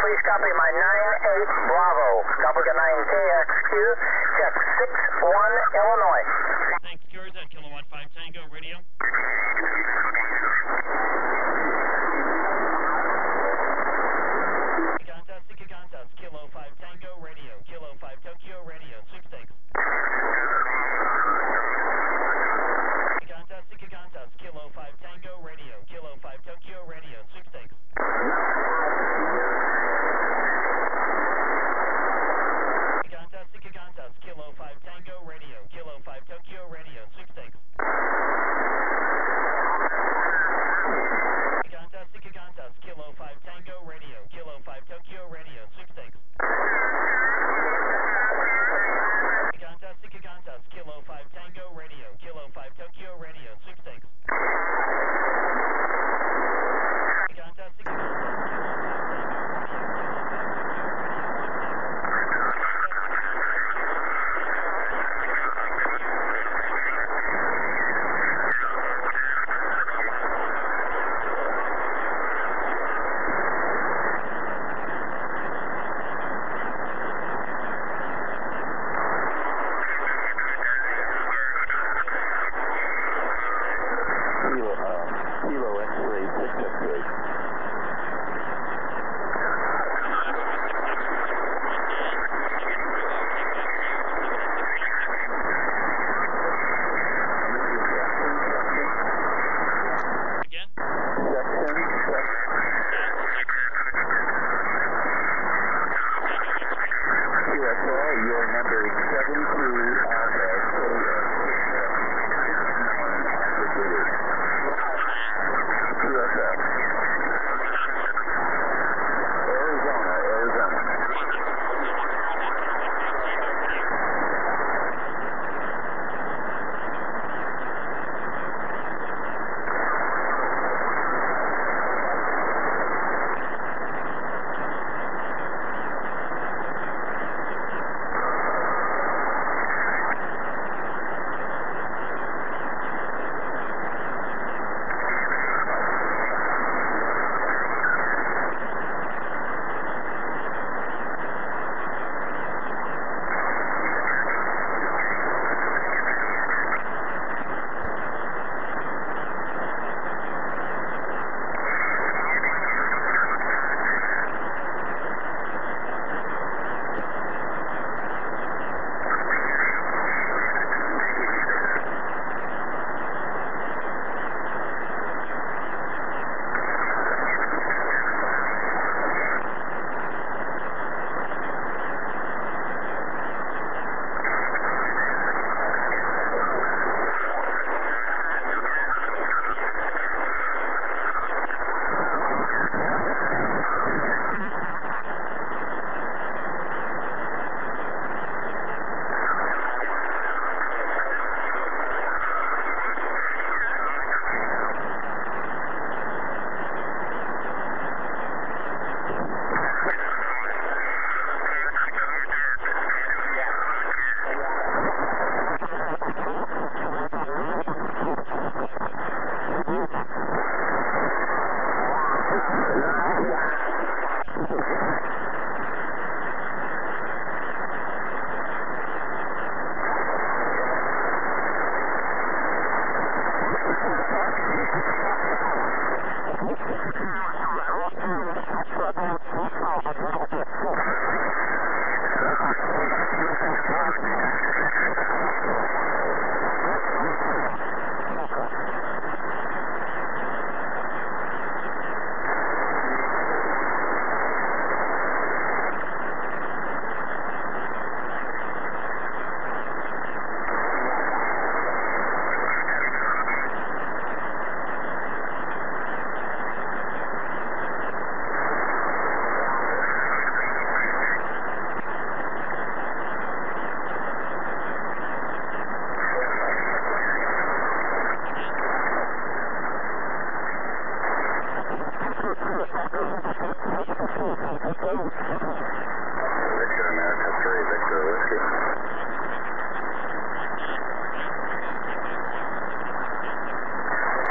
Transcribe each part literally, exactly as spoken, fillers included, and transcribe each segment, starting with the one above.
please copy my nine eight Bravo. Copy nine K X Q. Check six one Illinois. Thank you, George. At Kilowatt five Tango Radio. Gigantas, Gigantas, Kilo five Tango Radio. Kilo five Tokyo Radio. Six thanks. Gigantas, Gigantas, Kilo five Tango Radio. Kilo five Tokyo Radio. Six thanks. Gigantas, Gigantas, Kilo five Tango Radio. Kilo five Tokyo Radio. Six thanks. Gigantas, Gigantas, Kilo five Tango Radio. Kilo five Tokyo Radio. Six thanks. Gigantas, Gigantas, Kilo five Tango Radio. Kilo five Tokyo Radio. Six thanks. Gigantas, Gigantas, Kilo five Tango Radio. Kilo five Tokyo Radio. Six thanks.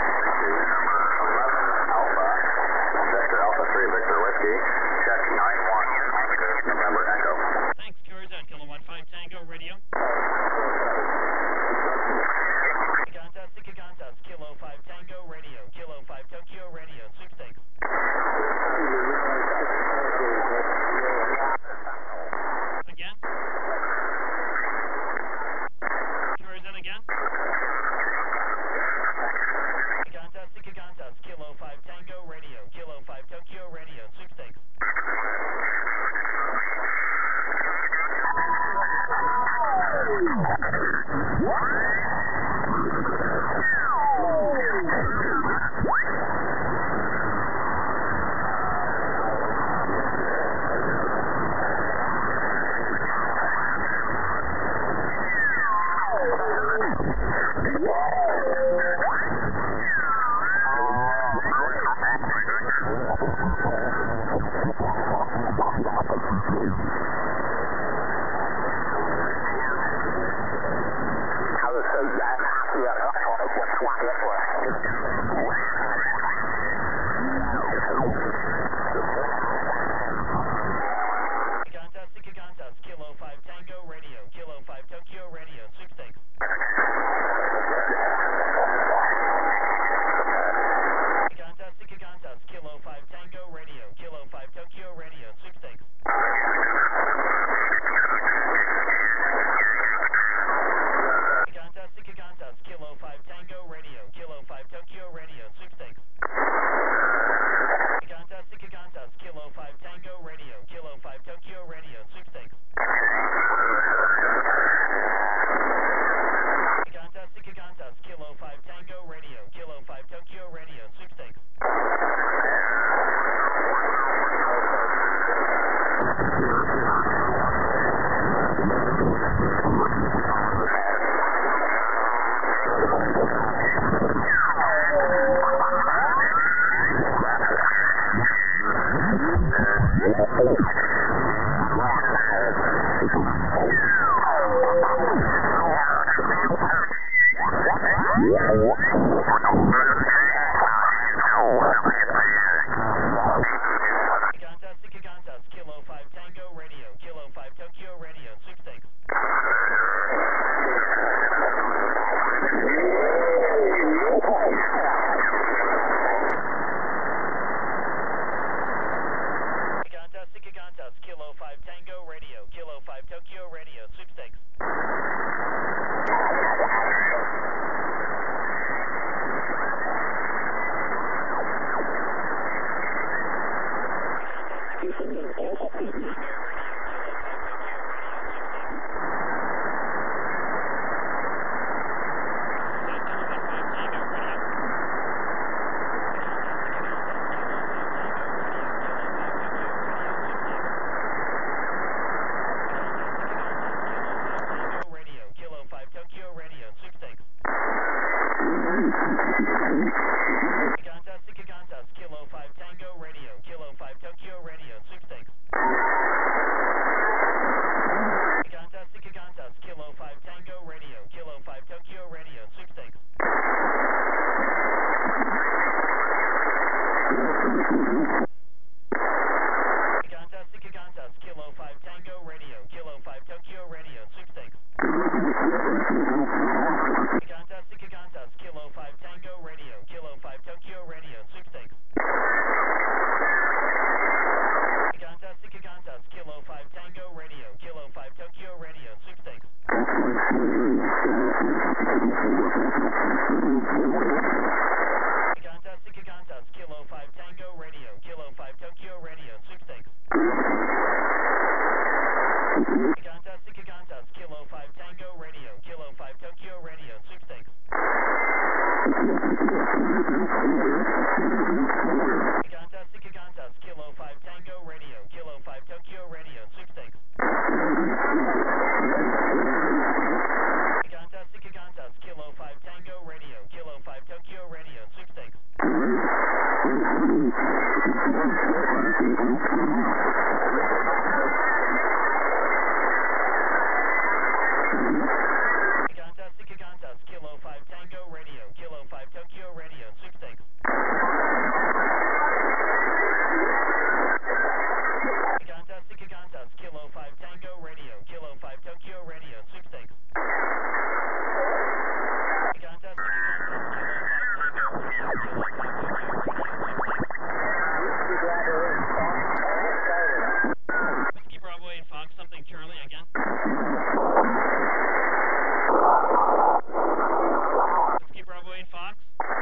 Victor Whiskey, check nine one. Contacts, Seeker contacts, Kilo five Tango Radio, Kilo five Tokyo Radio, sweepstakes. Contacts, Seeker contacts, Kilo five Tango Radio, Kilo five Tokyo Radio, sweepstakes. Contacts, Seeker contacts, Kilo five Tango Radio, Kilo five Tokyo Radio, sweepstakes. Whiskey Bravo eight Fox, something Charlie again. Whiskey Bravo eight Fox.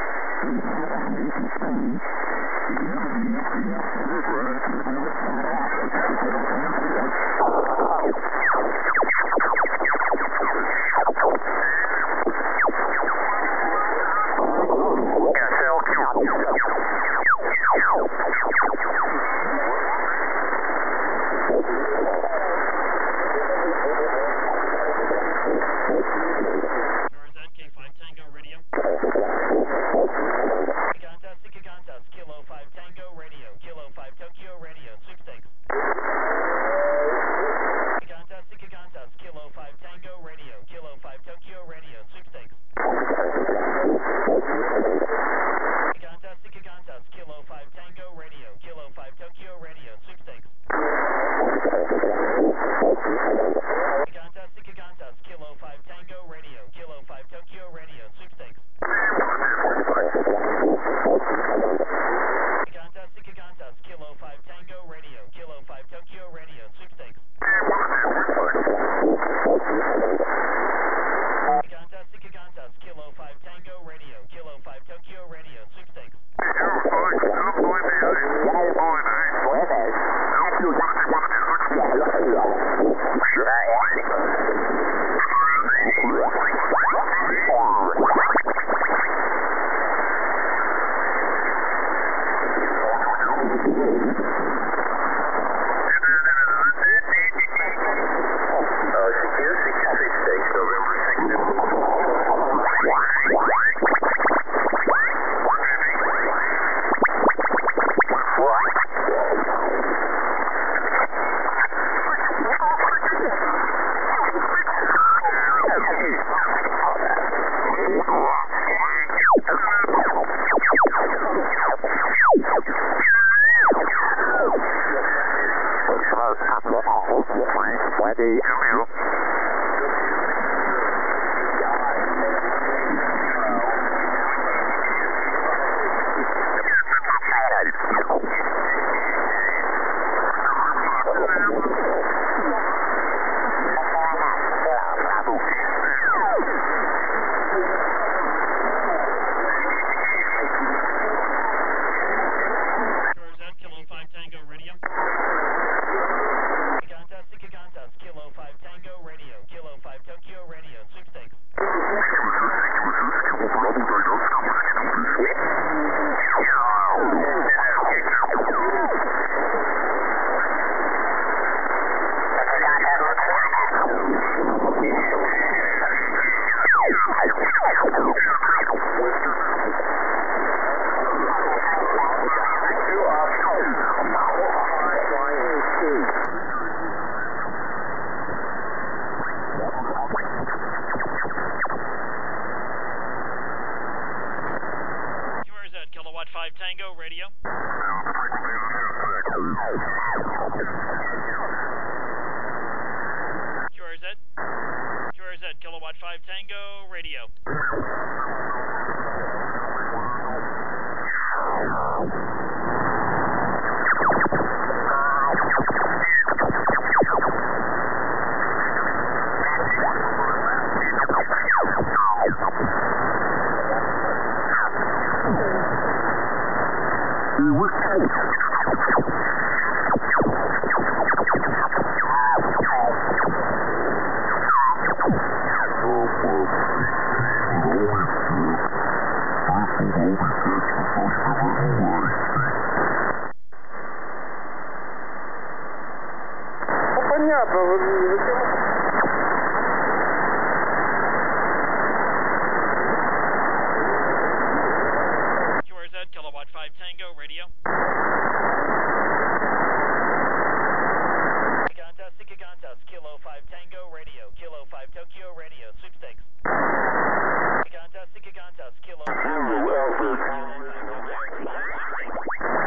Понятно. Q R Z, Kilowatt five five Tango Radio. Gigantas, Gigantas, Kilo five Tango Radio, Kilo five Tokyo Radio, sweepstakes. Gigantas, Gigantas, Kilo five Tango Radio, Kilo five Tokyo Radio, sweepstakes.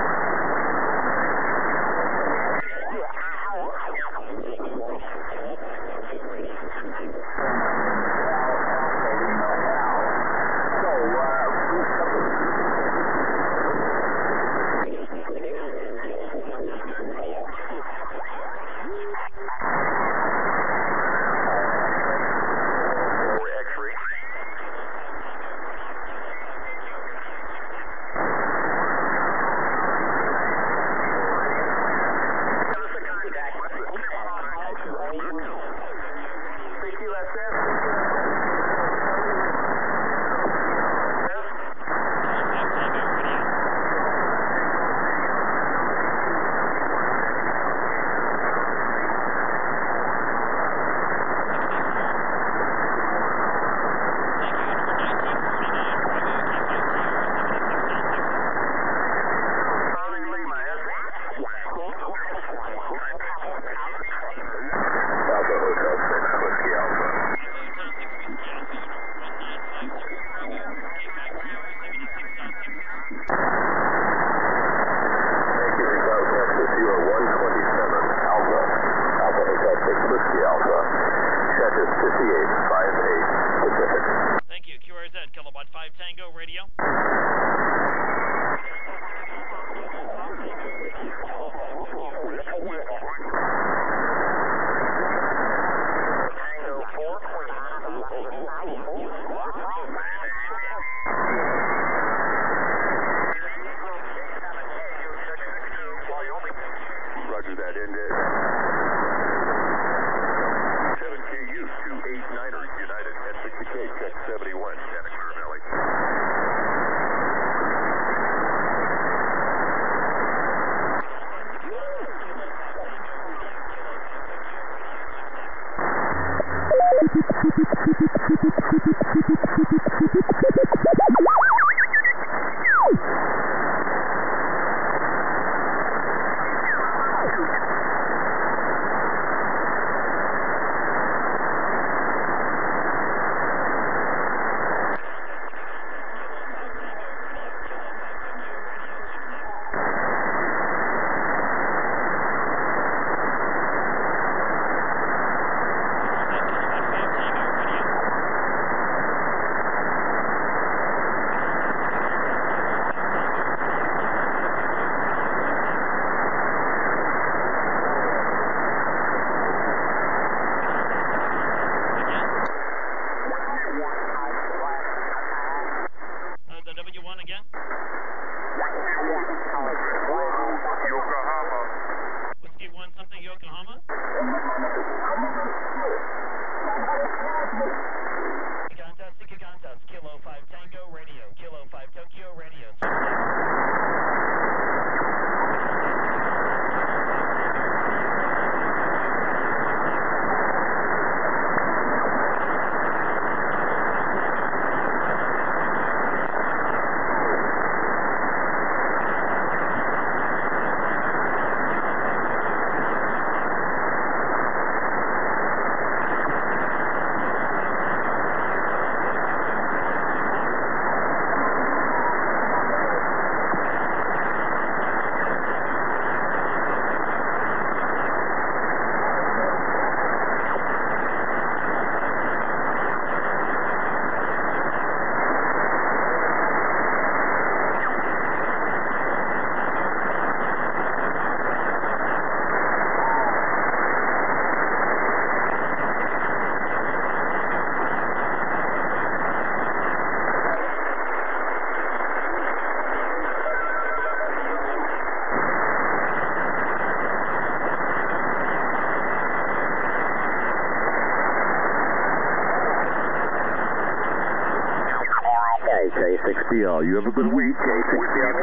K six B L. You have a good week, K six B L.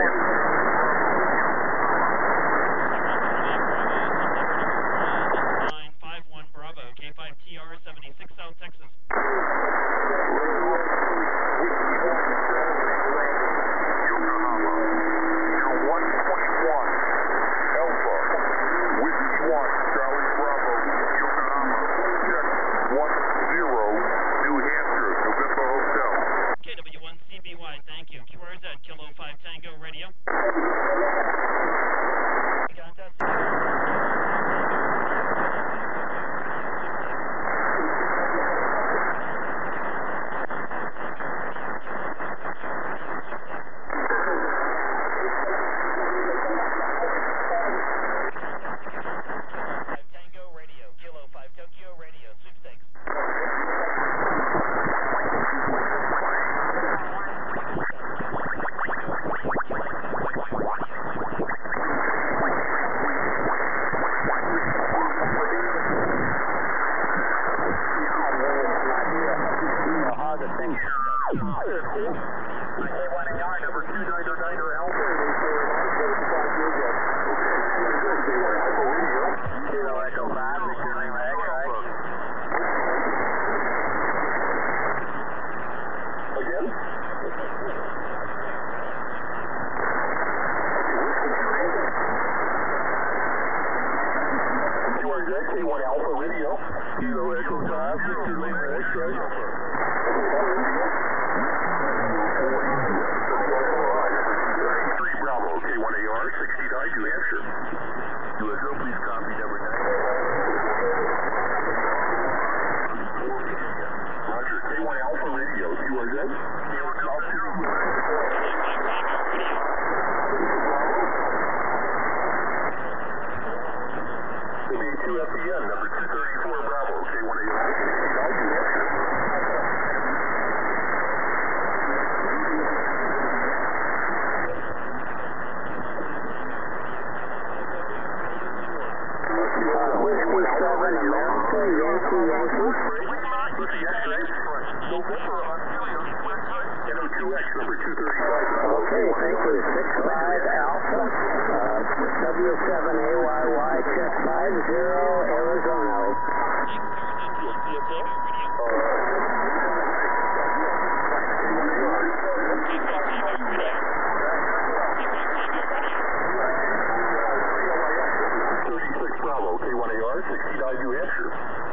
nine five one Bravo, K five T R seventy-six South Texas. Yokohama. Kilo five Tango Radio. Contest, Kilo five Tango Radio, Kilo five Tokyo Radio, sweepstakes. Okay, thank you. six five Alpha, uh, W seven A Y Y, check five zero, Arizona. thirty-six Bravo, K one A R, sixty-nine New Hampshire.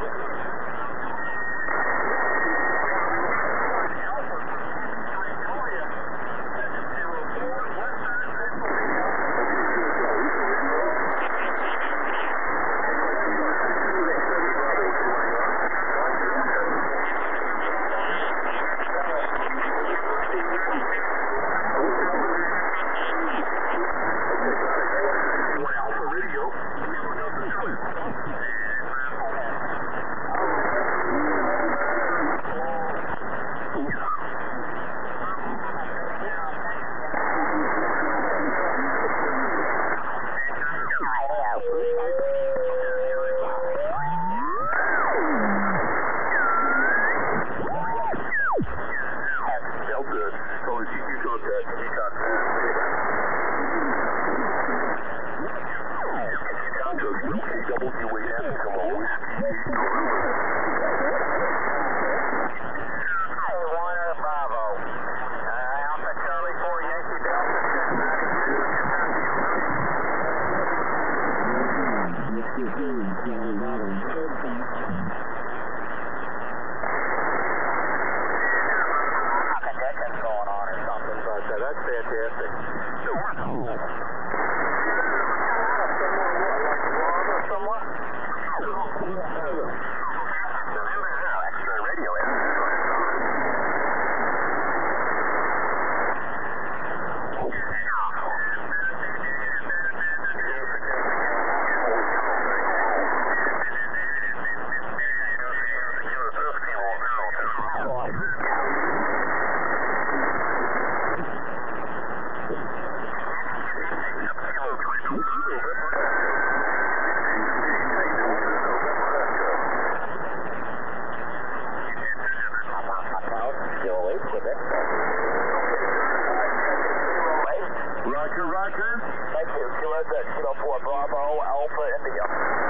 Roger, Roger. Thank you. Kilo good. Kilo four Bravo, Alpha, India.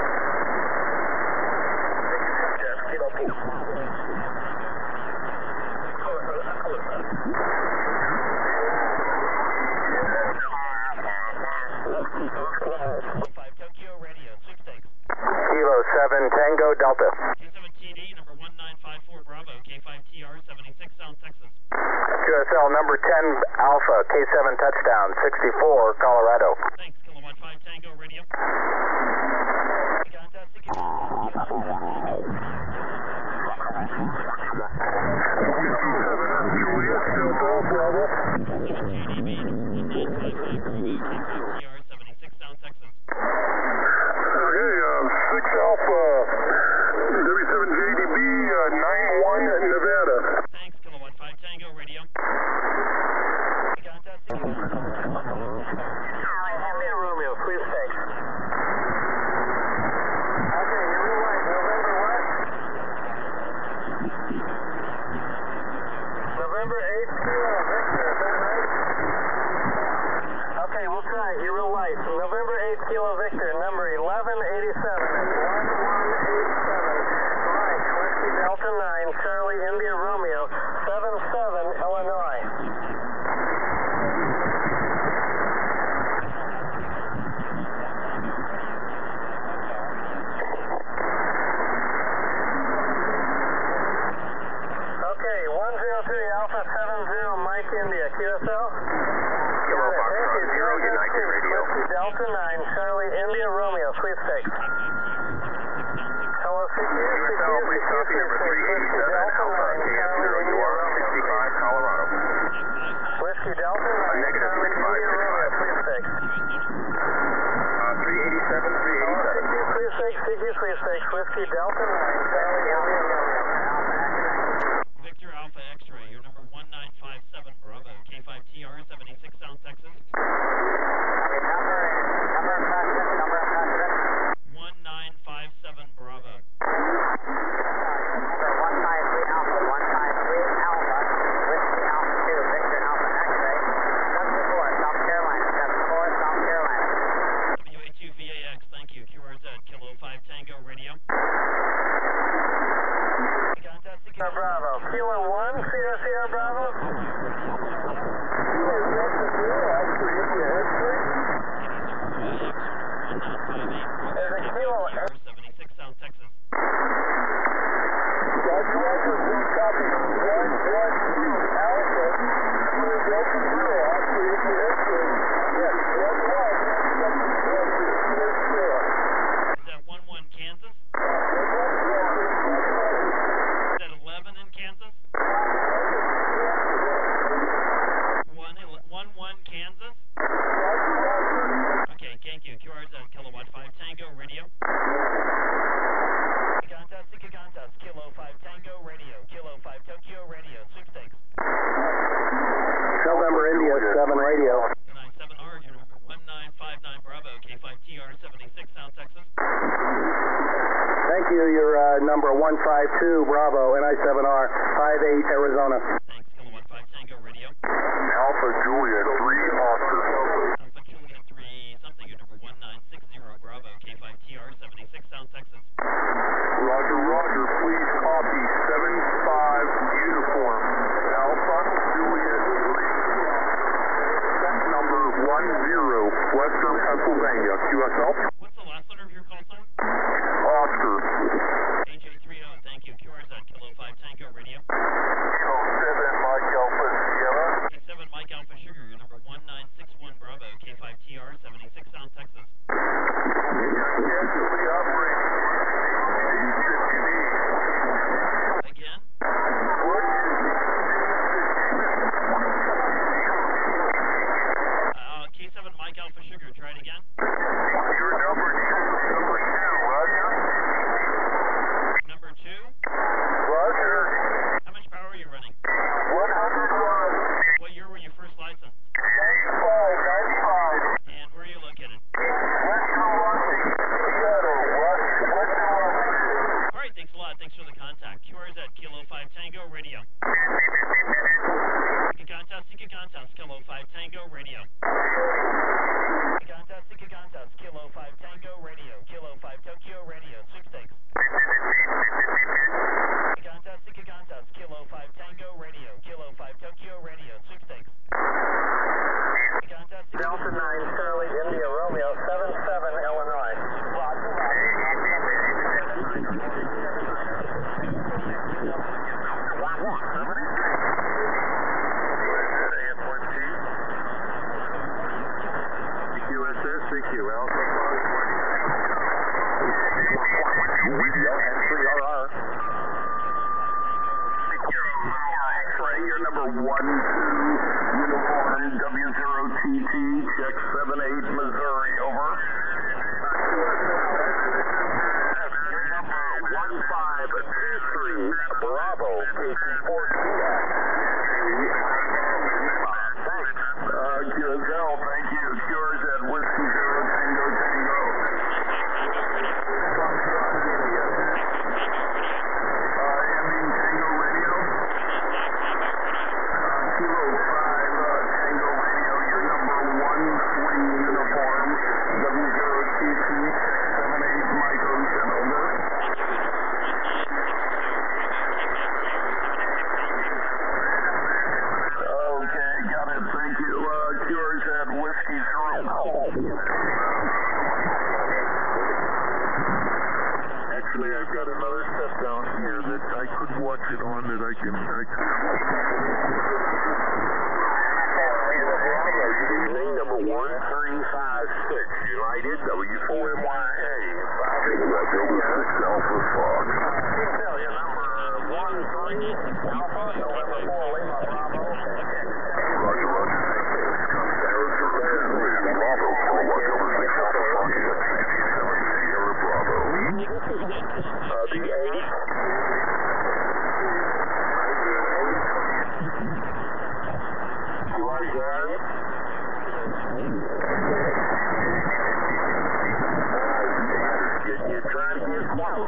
Yes, Kilo four. five Tokyo Radio, sweepstakes. Kilo seven Tango Delta. K seven T D, number one nine five four Bravo, K five T R, seventy-six Sound, Texas. Q S L, number ten Alpha, K seven touchdown, sixty-four, Colorado. Thanks, Kilowatt five Tango Radio. Contact, Kilowatt five Tango Radio, seven J D B, number one nine five five Bravo, K five T R, seventy-six Sound, Texas. Okay, uh, six Alpha, W seven J D B, uh, nine one, Nevada. Thanks, Kilowatt five Tango Radio. Contact, Kilowatt five Tango Radio. India Romeo, please stay. Okay, you're right, November what? November eighth, Kilo Victor, is that right? Okay, we'll try it. You're real light. November eighth, Kilo Victor, number eleven eighty-seven. eleven eighty-seven. Mike, Whiskey Delta nine, Charlie India Romeo, seven seven, Illinois. Okay, one zero three Alpha seven zero Mike India, Q S L? Kilo Foxtrot zero, United Radio. Whiskey Delta nine, Charlie India Romeo, sweepstakes. Hello, C Q. Q S L, please copy number three eighty-seven, Alpha, K F zero, you are sixty-five, Colorado. Whiskey Delta nine, Negative Charlie sixty-five, India Romeo, sweepstakes. Uh, three eighty-seven, three Hello, eighty-seven. C Q sweepstakes, C Q sweepstakes, Whiskey Delta nine, Charlie India Romeo. Victor Alpha X-Ray, your number one nine five seven Bravo, K five T R, seventy-six Sound, Texas. one nine five seven Bravo. W A two V A X, thank you. Q R Z, Kilo five Tango Radio. Contact, Sierra Bravo, Kilo one, Sierra Sierra Bravo. Is it Kilo? seventy-six Sound, Texas. Is that one one Kansas? Is that eleven in Kansas? one one Kansas? Okay, thank you. Q R Z, Kilowatt five Tango Radio. Contact, contact, Kilo five Tango Radio, Kilo five Tokyo Radio, sweepstakes. November India seven Radio. nine seven R, your number one nine five nine Bravo, K five T R, seventy-six Sound, Texas. Thank you. You're uh, number one five two Bravo, N I seven R, five eight Arizona. Thanks, Kilowatt five Tango Radio. Alpha Juliet three, Oscar. Alpha Juliet three, something, your number one nine six zero Bravo, K five T R, seventy-six Sound, Texas. Roger, Roger, please copy seven five uniform. Alpha Juliet three. Set number one zero, Western Pennsylvania, Q S L. What's the last letter of your call sign? Oscar. A J three oh, thank you. Q R Z, Kilo five Tango Radio. Kilo seven, Mike Alpha Sierra. seven Mike Alpha Sugar, your number one nine six one Bravo, K five T R, seventy-six Sound, Texas. Casually operating Again? Uh, K seven Mike Alpha Sugar, try it again. Your number number two, Roger. Number two? Roger. How much power are you running? one hundred watts. What year were you first licensed? ninety-five, ninety-five. And where are you located? Western Washington, Seattle, Washington. you. Alpha Radio entry R R. X-ray, you're number one two, uniform W zero T T, check seven eight Missouri, over. You're number one five two three, Bravo, K C four T X. Thanks. Uh, Gazelle, thank you. Cures at Whiskey Zero Tango Tango. Actually, I've got another set down here that I could watch it on that I can... I can... Evening number one three five six, United W four M Y A. six Alpha Fox. Detail, your number one three Alpha, November four Lima, Bravo. Roger, roger. Bravo, four one over six Alpha Fox, seven Sierra Bravo. Uh, the eight. Roger. You're trying to get close.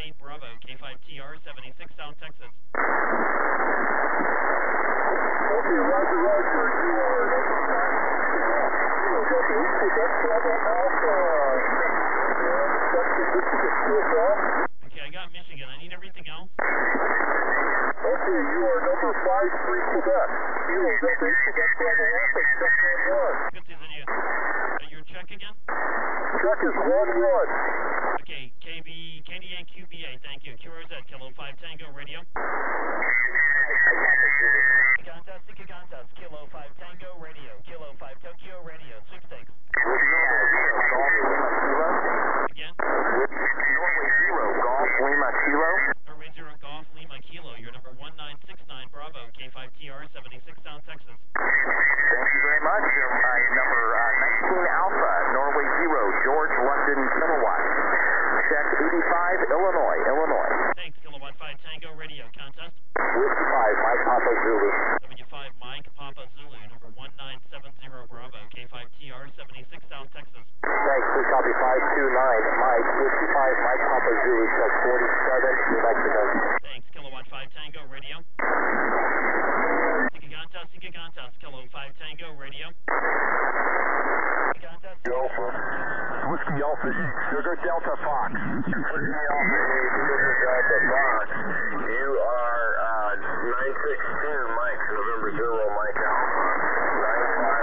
eight Bravo, K five T R seventy-six, South Texas. Okay, roger, roger. You are Okay, I got Michigan. I need everything else. Okay, you are number five three Quebec. Kilo Delta eight Quebec Bravo Alpha, check one one. Good season, you. Uh, your check again? Check is one one. Okay, K B, K D A Q B A, thank you. Q R Z, Kilo five Tango, radio. Contest, Sika Contest, Kilo five Tango, radio. Kilo five Tokyo, radio. Sweepstakes. Again? Norway zero, Golf Lima Kilo. Norway zero, Golf Lima Kilo. You're number one nine six nine Bravo, K five T R seventy-six, South Texas. Thank you very much. Uh, number uh, nineteen Alpha, Norway zero, George London Kilowatt. Check eighty-five, Illinois, Illinois. Thanks, Kilowatt five Tango, radio. Contest. fifty-five, Mike Papa Zulu. W five Mike Papa Zulu, number one nine seven zero Bravo, K five T R seventy-six, South Texas. Thanks, we copy five two nine, Mike, fifty-five, Mike Papa Zulu, check forty-seven, New Mexico. Thanks, Kilowatt five Tango, radio. Sika Contest, Sika Contest, Kilo five Tango, radio. Sika Contest, Sika Contest, Whiskey Alpha, Sugar Delta Fox. Whiskey Alpha, Sugar Delta Fox. You are uh, nine six two, Mike, November zero, Mike Alpha. nine five,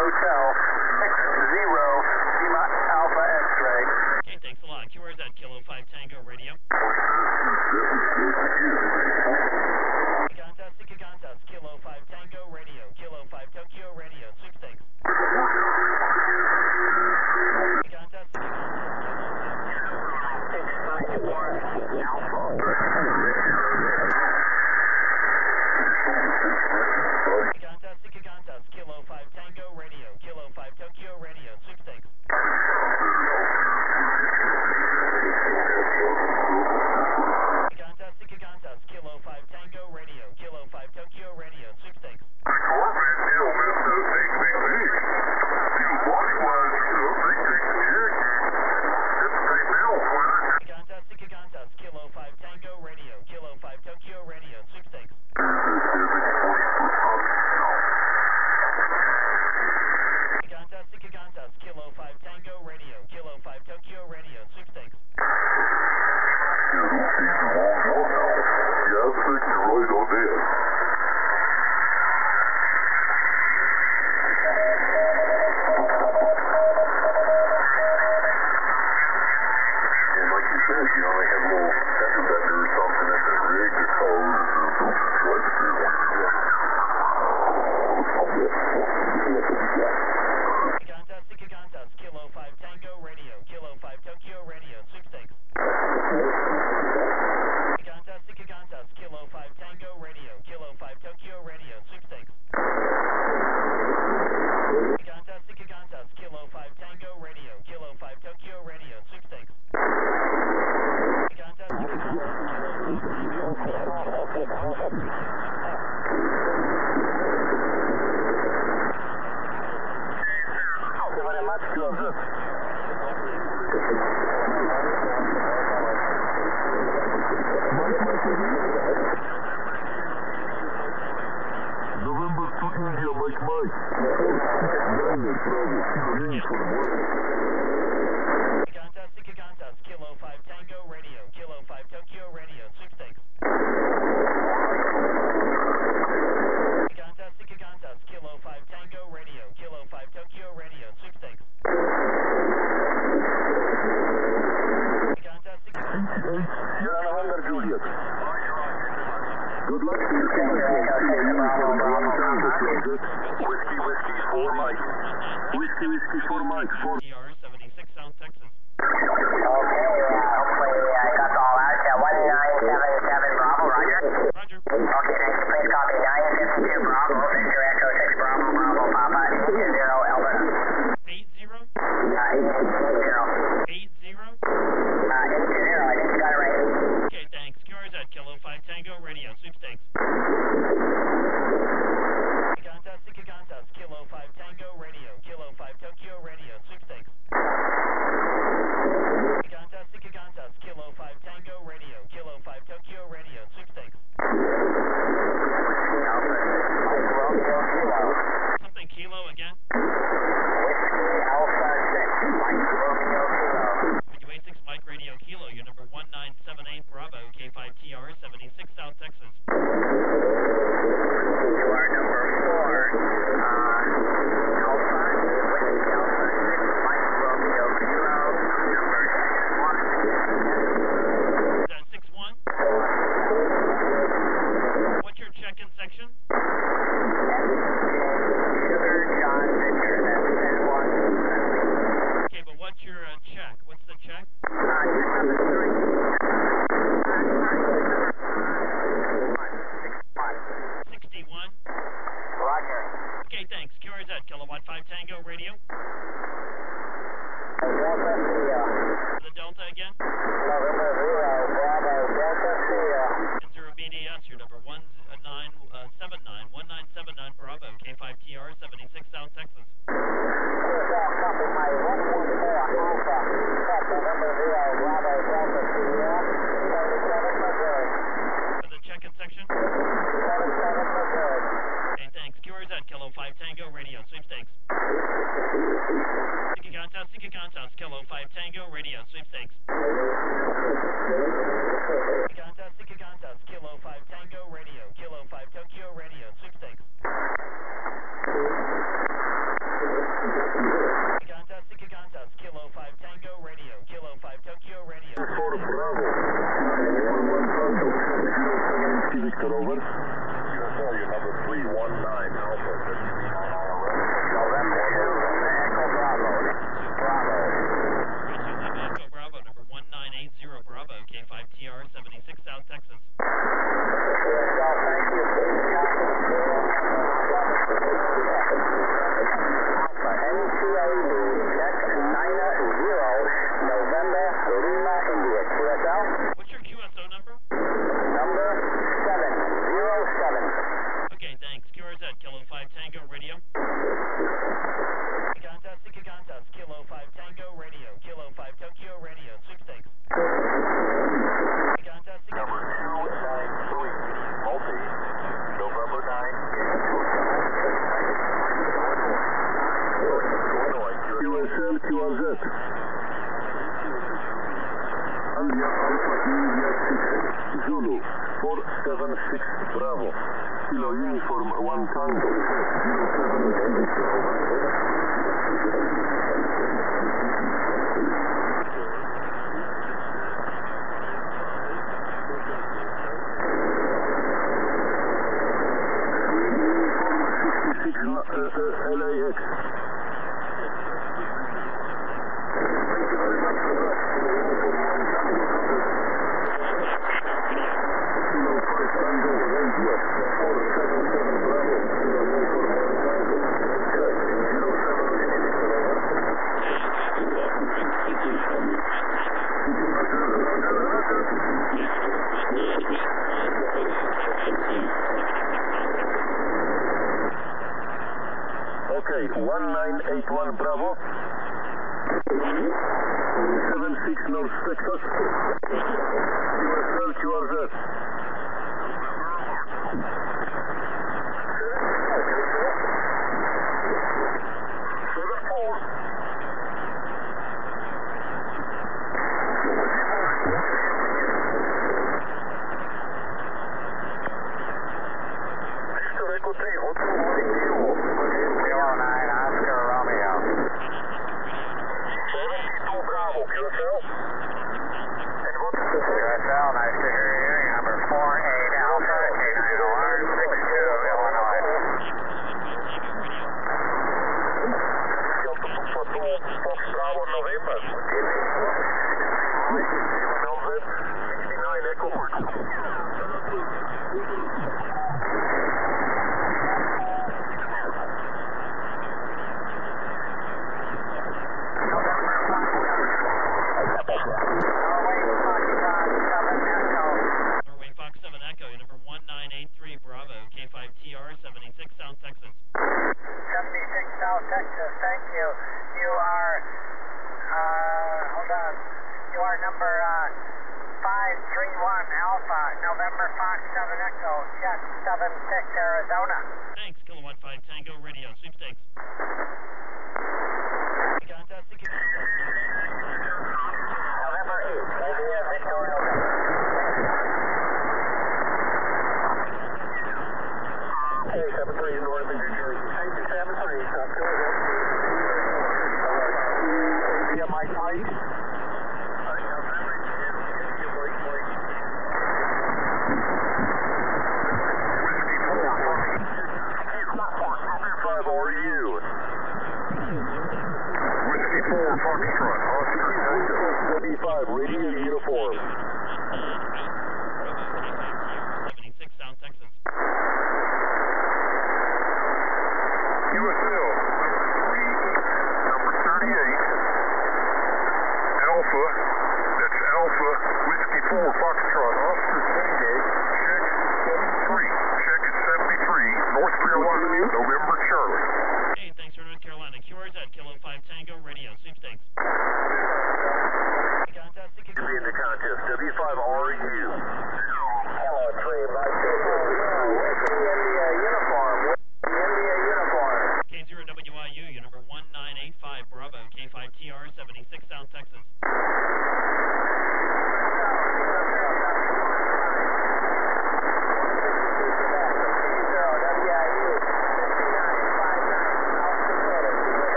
Q R Z, Kilo five Tango Radio. Gigantas to Gigantas, Kilo five Tango Radio, Kilo five Tokyo Radio, sweepstakes. Gigantas to Gigantas, Kilo five Tango Radio, Kilo five Tokyo Radio, sweepstakes. Gigantas to Gigantas, Kilo five Tango Radio, Kilo five Tokyo Radio, sweepstakes. Gigantas to Gigantas, Kilo five Tango Radio, Kilo five Tokyo Radio, sweepstakes. Gigantas to Gigantas, Kilo five Tango Radio, Kilo five Tokyo Radio, sweepstakes. Gigantas to Gigantas, Kilo five Tango Radio, Kilo five Tokyo Radio, sweepstakes. Gigantas to Gigantas, Kilo five Tango Radio, Kilo five Tokyo Radio, sweepstakes. Gigantas to Gigantas, Kilo five Tango Radio, Kilo five Tokyo Radio, sweepstakes. Gigantas to Gigantas, Kilo five Tango Radio, Kilo five Tokyo Radio, sweepstakes. Gigantas to Gigantas, Kilo five Tango Radio, Kilo five Tokyo Radio, sweepstakes. November to India, Mike Mike. Gigantas to Gigantas, Kilo five Tango Radio, Kilo five Tokyo Radio, sweepstakes. Gigantas to Gigantas, Kilo five Tango Radio, Kilo five Tokyo Radio, sweepstakes. Gigantas to Gigantas, You're on November, Juliet. Good luck to you. Whiskey, whiskey, four Mike. Whiskey, whiskey, four Mike. T R seventy-six, South Texas. Okay, uh, hopefully I got all out. Uh, one nine seven seven Bravo, roger. Roger. Okay, thank you. Please copy nine fifty-two Bravo, Victor Echo six Bravo, Bravo, Papa, eight zero, Alberta. Eight zero? Uh, eight zero. Eight zero? Uh, eight zero, I think you got it right. Okay, thanks. Q R Z, Kilo five Tango Radio, sweepstakes. Gigantas to Gigantas, Kilo five Tango Radio, Kilo five Tokyo Radio, sweepstakes. Gigantas to Gigantas, Kilo five Tango Radio, Kilo five Tokyo Radio, sweepstakes. Something Kilo again? Whiskey Alpha six, Mike Romeo Kilo. W A six Mike Radio Kilo, your number one nine seven eight Bravo, K five T R seventy-six, South Texas. You are number four, uh, Alpha, Whiskey Alpha six, Mike Romeo Kilo, number one. Is that six one? What's your check-in section? Sugar John Victor, that's ten one. Okay, but what's your uh, check? What's the check? Uh, your number three. Uh, sorry, number five. Bravo. one Tango, Victor, over. U S L, your number three one nine Alpha. November two, Echo Bravo. Bravo. Echo Bravo, number one nine eight zero Bravo, K five T R seventy-six, South Texas. U S L, thank you. Alpha, N T A B, check nine zero, November, Lima, India. Q S L? What's your Q S O number? Number seven zero seven. Okay, thanks. Q R Z, Kilo five Tango Radio. Gigantas to Gigantas, Kilo five Tango Radio, Kilo five Tokyo Radio, sweepstakes. Gigantas to Number Gigantas, two nine three, Multi, November nine, Illinois, U S L, Q R Z. Zulu, four seven six, Bravo. Kilo Uniform, one Tango, zero seven Victor, over. L A X. Okay, one nine eight one Bravo. seven six North Texas. U S L, Q R Z. K five T R seventy-six, South Texas.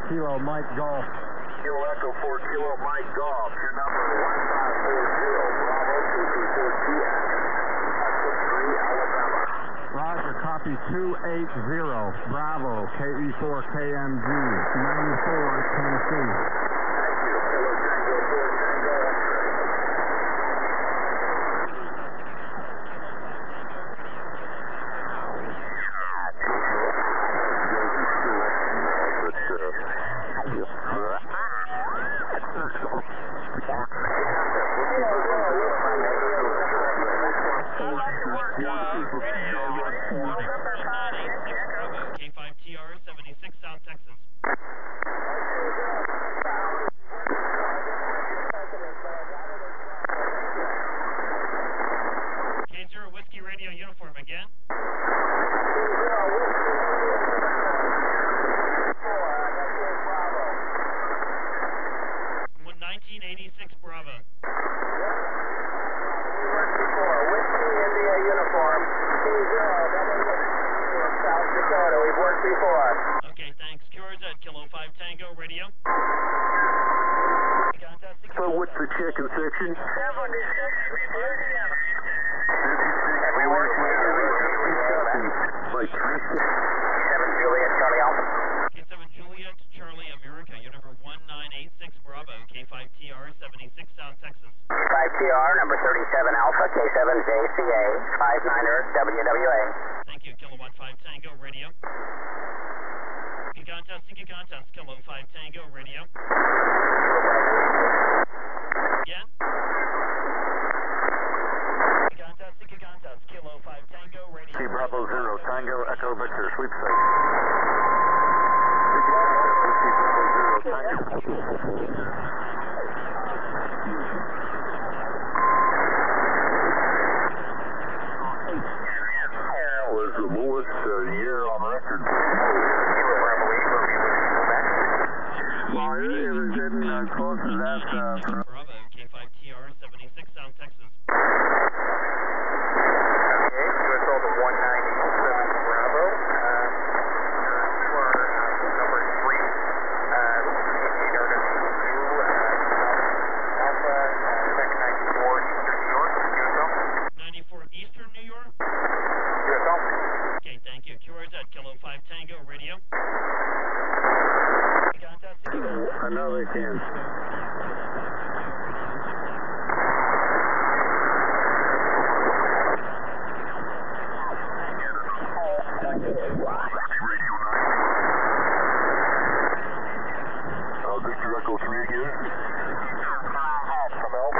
Kilo Mike Golf. Kilo Echo four Kilo Mike Golf. Your number one five four zero. Bravo two two four two Echo three Alabama. Roger, copy two eight zero. Bravo, K E four K M G, ninety-four, Tennessee. Thank you. Kilo Tango four Tango X-ray. K five T R seventy-six South Texas. K zero Whiskey Radio uniform again. One nineteen eighty-six Bravo. Whiskey India uniform. T zero South Dakota. We've worked before. Okay, thanks. Q R Z Kilo five Tango Radio. So what's the chicken section? seventy-six, Louisiana. We work with like seven Juliet Charlie Alpha. K seven Juliet Charlie America. Your number one nine eight six Bravo. K five T R seventy-six South Texas. five T R number thirty-seven Alpha. K seven J C A. five niner W W A. Thank you. Kilowatt five Tango Radio. Get contest, get contest. Kilo five Tango Radio. Again. Get contest, get contest. Kilo five Tango Radio. T Bravo zero Tango Echo Victor sweepstakes. Was the lowest uh, year on record. Well, it was getting uh, close to that. Uh, Bravo, K five T R seventy-six South Texas. Okay, U S Delta one ninety-seven Bravo. Uh, for uh, number three. Uh, eighteen Ernest two. Uh, Alpha. Uh, second ninety-four Eastern New York. U S L. ninety-four Eastern New York. U S L. Okay, thank you. Q R Z Kilo five Tango Radio. Contest, another chance. Uh, Victor Echo three again. From Alpha.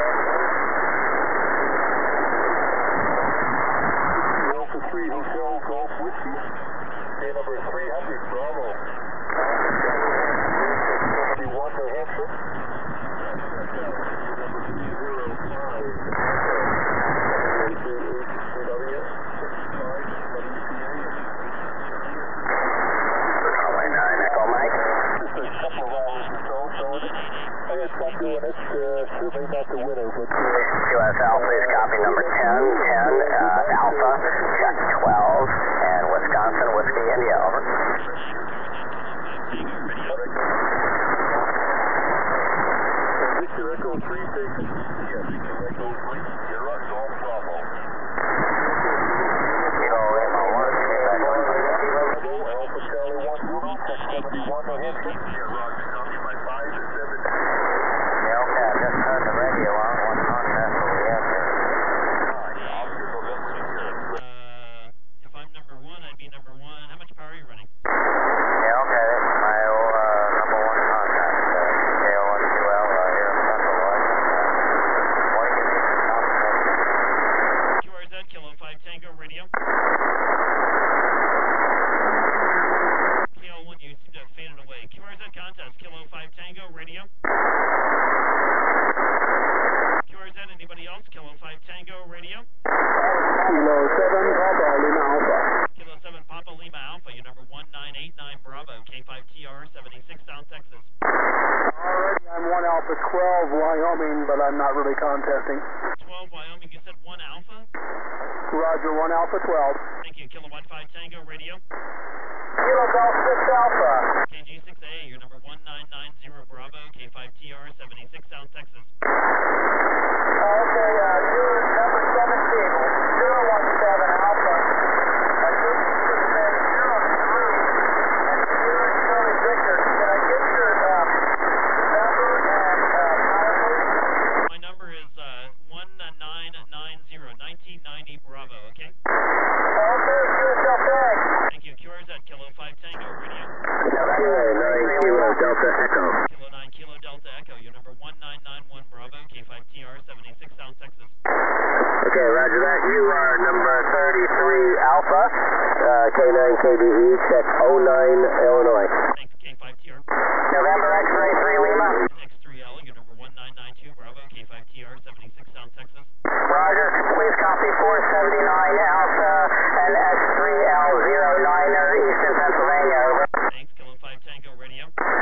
Alpha three Hotel Golf Whiskey. Day number three hundred Bravo. You want to help us? Certainly not the winner, but uh, U S L, please copy number ten, ten, uh, Alpha, check twelve, and Wisconsin, Whiskey, India, over. Victor Echo three station? Yes, Victor Echo three, you're on Golf Bravo. Kilo Lima one, Alpha Charlie one zero, seventy-one to Hampton. Yeah, Roger, copy my five seven. Yeah, okay, I just heard the radio on one contest over the answer. Uh, if I'm number one, I'd be number one. How much power are you running? Yeah, okay, this is my old uh, number one contact, uh, K O one two L uh, here in Central Washington. Uh, what do you need to know? Q R Z Kilo five Tango Radio. K L one, you seem to have faded away. Q R Z contest Kilo five Tango Radio. Q R Z, anybody else? Kilo five Tango Radio. Kilo seven Papa Lima Alpha. Kilo seven Papa Lima Alpha, your number one nine eight nine Bravo, K five T R seventy-six South Texas. Alrighty, I'm one Alpha twelve Wyoming, but I'm not really contesting. twelve Wyoming, you said one Alpha? Roger, one Alpha twelve. Thank you. Kilowatt five Tango Radio. Kilo Golf six Alpha. K G six A, your five T R, seventy-six South Texas. Okay, uh, you're number seventeen, zero one seven Alpha. Uh, J T should have been zero three, and you're Charlie Victor. Can I get your um, number and uh, power, please? My number is uh, one nine nine zero, nineteen ninety Bravo, okay? Okay, do yourself thanks. Thank you. Q R Z, Kilo five Tango Radio. Kilo nine Kilo Delta Echo. Kilo nine Kilo Delta Echo, your number one nine nine one Bravo, K five T R, seventy-six South Texas. Okay, roger that. You are number thirty-three Alpha, uh, K nine K B E, check oh nine Illinois. Thanks, K five T R. November X-ray three Lima. X three L, your number one nine nine two Bravo, K five T R, seventy-six South Texas. Roger, please copy four seventy-nine Alpha and X three L zero niner, Eastern Pennsylvania, over. Thanks, Kilo five Tango Radio.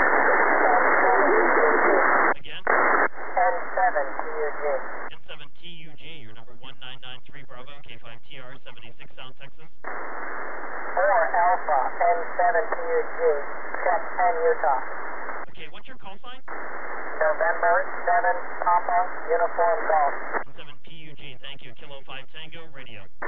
Again? N seven T U G. N seven T U G, your number one nine nine three Bravo, K five T R, seventy-six South Texas. four Alpha, N seven T U G, check ten Utah. Okay, what's your call sign? November seven Papa, Uniform Golf. seven P U G, thank you. Kilo five Tango Radio.